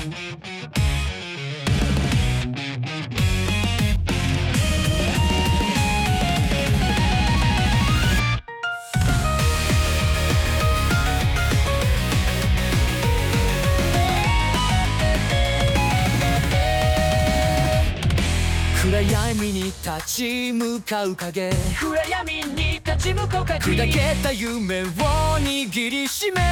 暗闇に立ち向かう影、 暗闇に立ち向かう影、 砕けた夢を握りしめ、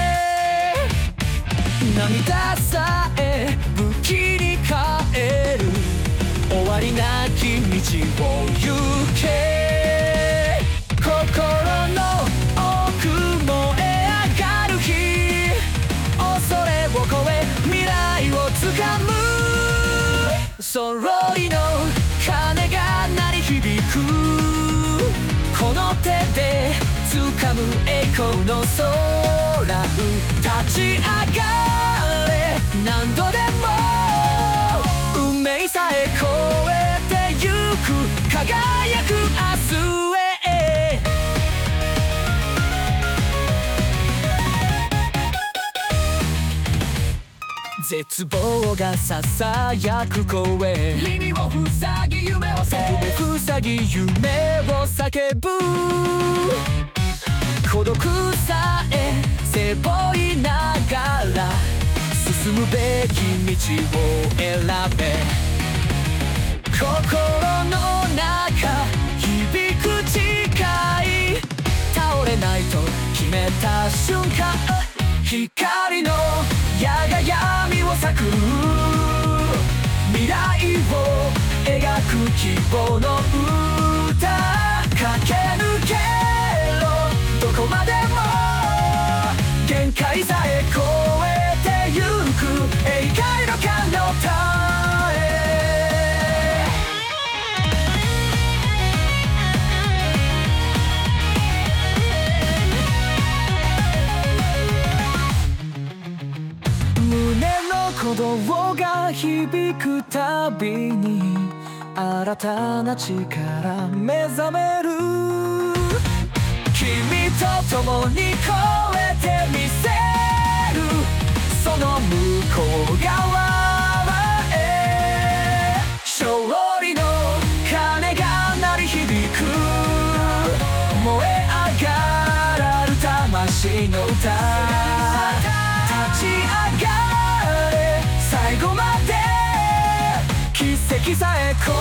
涙さえ武器に変える、終わりなき道を行け。心の奥燃え上がる日、恐れを超え未来をつかむ。揃いの鐘が鳴り響く、この手で掴む栄光の空、立ち上がれ何度でも、運命さえ超えてゆく、輝く明日へ。絶望がささやく声、 耳を塞ぎ夢を塞ぎ夢を叫ぶ、孤独さえ背負いながら進むべき道を選べ。心の中響く誓い、倒れないと決めた瞬間、光の矢が闇を裂く、未来を描く希望の歌、駆け抜けろどこまでも、限界さえ超えてゆく、永界の彼方へ。鼓動が響くたびに新たな力目覚める、君と共に越えてみせる、その向こう側へ。勝利の鐘が鳴り響く、燃え上がる魂の歌、立ち上がる最後まで、奇跡さえ超